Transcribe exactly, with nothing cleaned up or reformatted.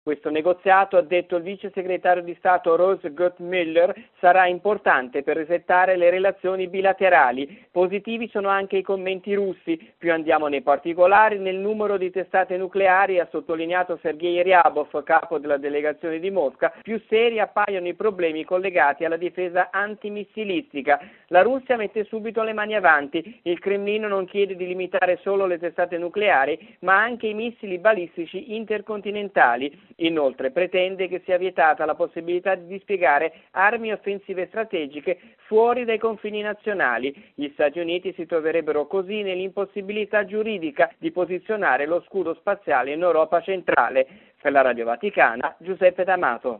Questo negoziato, ha detto il vice segretario di Stato Rose Gottemoeller, sarà importante per resettare le relazioni bilaterali. Positivi sono anche i commenti russi. Più andiamo nei particolari, nel numero di testate nucleari, ha sottolineato Sergei Ryabov, capo della delegazione di Mosca, più seri appaiono i problemi collegati alla difesa antimissilistica. La Russia mette subito le mani avanti. Il Cremlino non chiede di limitare solo le testate nucleari, ma anche i missili balistici intercontinentali. Inoltre pretende che sia vietata la possibilità di dispiegare armi offensive strategiche fuori dai confini nazionali. Gli Stati Uniti si troverebbero così nell'impossibilità giuridica di posizionare lo scudo spaziale in Europa centrale. Per la Radio Vaticana, Giuseppe D'Amato.